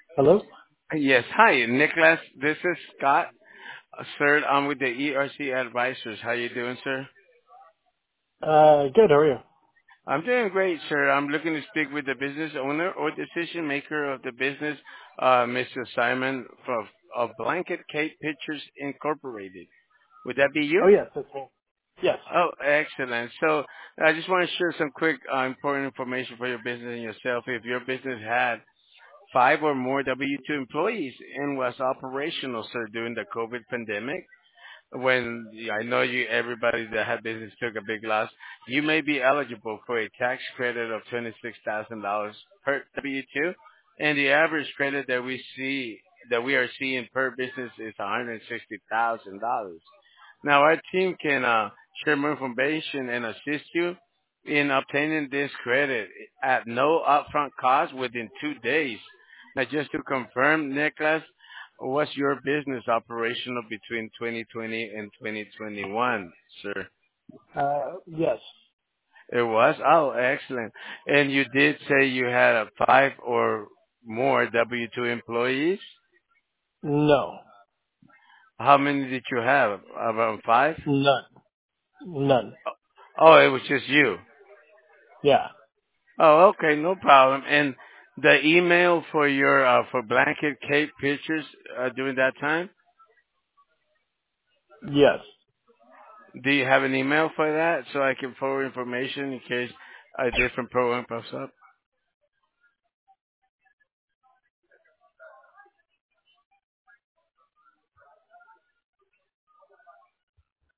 Hello? Yes. Hi, Nicholas. This is Scott. Sir, I'm with the ERC Advisors. How you doing, sir? Good, how are you? I'm doing great, sir. I'm looking to speak with the business owner or decision maker of the business, Mr. Simon of Blanket Cape Pictures Incorporated. Would that be Oh, you? yes, that's me. Yes. Oh, excellent. So I just want to share some quick important information for your business and yourself. If your business had five or more W-2 employees and was operational, sir, during the COVID pandemic, when I know you, everybody that had business took a big loss, you may be eligible for a tax credit of $26,000 per W-2, and the average credit that we are seeing per business is $160,000. Now, our team can share more information and assist you in obtaining this credit at no upfront cost within 2 days. Now, just to confirm, Nicholas, was your business operational between 2020 and 2021, sir? Yes. It was? Oh, excellent. And you did say you had five or more W-2 employees? No. How many did you have? Around five? None. None. Oh, it was just you. Yeah. Oh, okay, no problem. And the email for your for Blanket Cape Pictures during that time, Yes. do you have an email for that so I can forward information in case a different program pops up?